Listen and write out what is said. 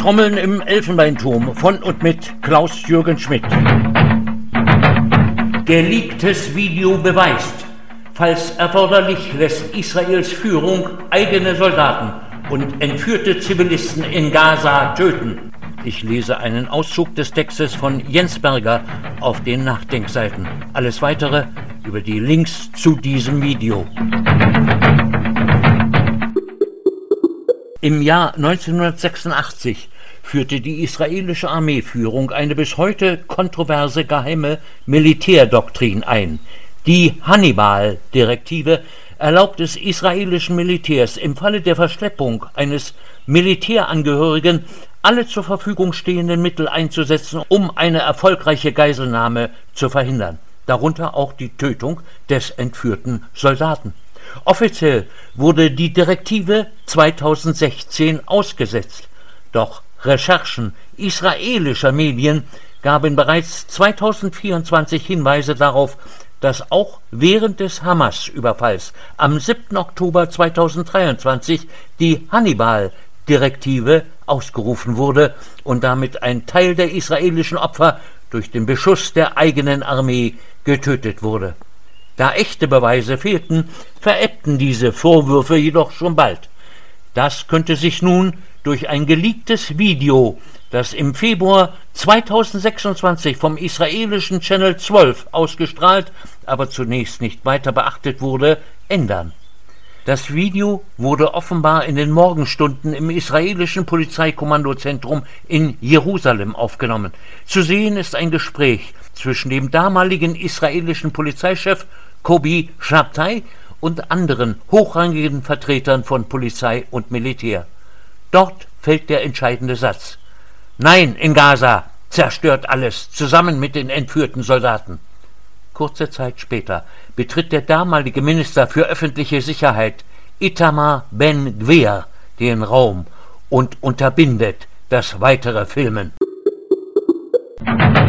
Trommeln im Elfenbeinturm von und mit Klaus-Jürgen Schmidt. Geleaktes Video beweist, falls erforderlich lässt Israels Führung eigene Soldaten und entführte Zivilisten in Gaza töten. Ich lese einen Auszug des Textes von Jens Berger auf den Nachdenkseiten. Alles Weitere über die Links zu diesem Video. Im Jahr 1986 führte die israelische Armeeführung eine bis heute kontroverse geheime Militärdoktrin ein. Die Hannibal-Direktive erlaubt es israelischen Militärs im Falle der Verschleppung eines Militärangehörigen alle zur Verfügung stehenden Mittel einzusetzen, um eine erfolgreiche Geiselnahme zu verhindern, darunter auch die Tötung des entführten Soldaten. Offiziell wurde die Direktive 2016 ausgesetzt, doch Recherchen israelischer Medien gaben bereits 2024 Hinweise darauf, dass auch während des Hamas-Überfalls am 7. Oktober 2023 die Hannibal-Direktive ausgerufen wurde und damit ein Teil der israelischen Opfer durch den Beschuss der eigenen Armee getötet wurde. Da echte Beweise fehlten, verebbten diese Vorwürfe jedoch schon bald. Das könnte sich nun durch ein geleaktes Video, das im Februar 2026 vom israelischen Channel 12 ausgestrahlt, aber zunächst nicht weiter beachtet wurde, ändern. Das Video wurde offenbar in den Morgenstunden im israelischen Polizeikommandozentrum in Jerusalem aufgenommen. Zu sehen ist ein Gespräch zwischen dem damaligen israelischen Polizeichef Kobi Shabtai und anderen hochrangigen Vertretern von Polizei und Militär. Dort fällt der entscheidende Satz: Nein, in Gaza, zerstört alles, zusammen mit den entführten Soldaten. Kurze Zeit später betritt der damalige Minister für öffentliche Sicherheit, Itamar Ben-Gvir, den Raum und unterbindet das weitere Filmen.